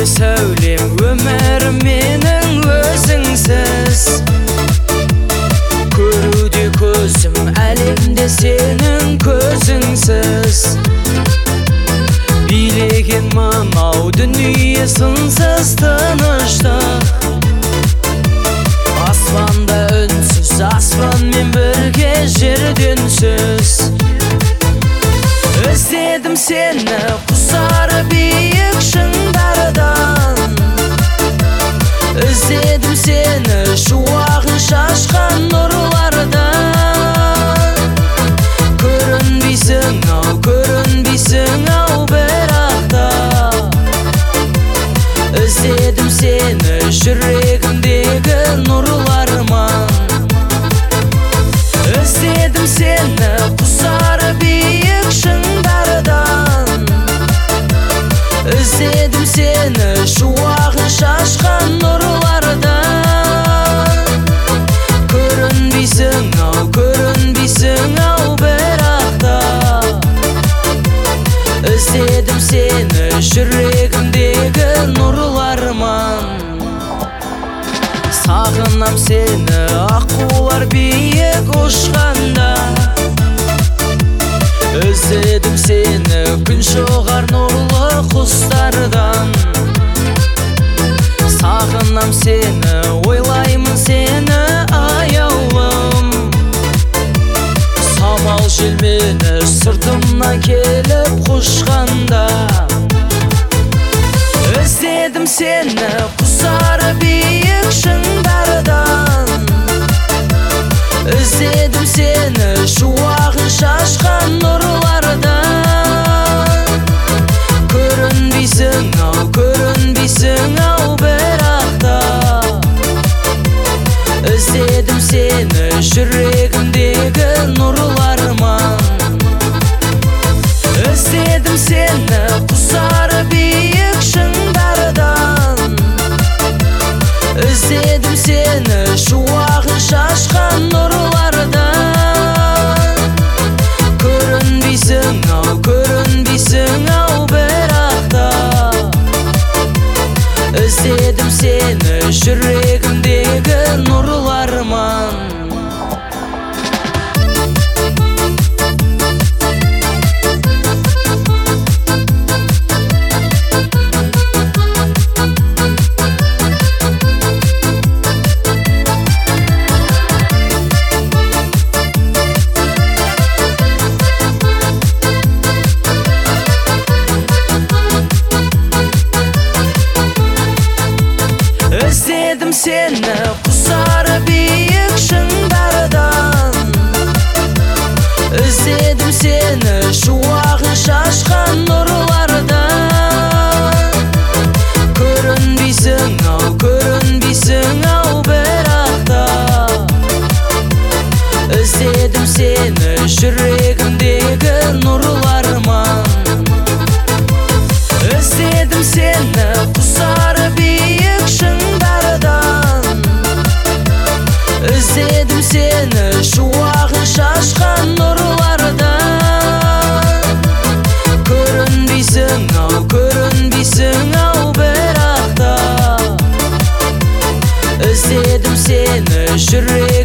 Күнде сәулем өмірім менің өзіңсіз. Көруде көзім әлемде сенің көзіңсіз. Билеген мынау дүние сынсыз тыныштық. Аспанда үнсіз, аспанмен бірге жерден сөз. Іздедім сені құсары биік шыңдардан. Іздедім сені шуағын шашқан нұрлардан. Көрінбейсің ау бірақ та. Іздедім сені жүрегімдегі нұрларман. Іздедім сені құсары биік шыңдардан. Іздедім сені шуағын шашқан нұрлардан. Көрінбейсің ау бірақ та. Іздедім сені жүрегімдегі нұрларман. Сағынам сені аққулар биік ұшқанда. Іздедім сені күн шығар нұрлы құстардан. Сағынам сені, ойлаймын сені аяулым. Самал жел мені сыртымнан келіп құшқанда. Іздедім сені құсары биік шыңдардан. Іздедім сені шуағын шашқан нұрлардан. Көрінбейсің ау бірақ та. Іздедім сені жүрегімдегі нұрларман. Іздедім сені құсары биік шыңдардан. Іздедім сені шуағын шашқан нұрлардан. Көрінбейсің ау бірақ та. Іздедім сені жүрегімдегі нұрларман. Іздедім сені құсары биік шыңдардан. Іздедім сені шуағын шашқан нұрлардан. Көрінбейсің ау бірақ та. Іздедім сені жүрегімдегі нұрларман. Іздедім сені құсары биік шыңдардан. Іздедім сені шуағын шашқан нұрлардан. Көрінбейсің ау бірақ та. Іздедім сені жүрегімдегі нұрларман. Іздедім сені құсары биік шыңдардан. Іздедім сені шуағын шашқан нұрлардан. Көрінбейсің ау бірақ та. Іздедім сені жүрегімдегі нұрларман. Іздедім сені құсары биік шыңдардан. Іздедім сені шуағын шашқан нұрлардан. Көрінбейсің ау бірақ та. Іздедім сені жүрегімдегі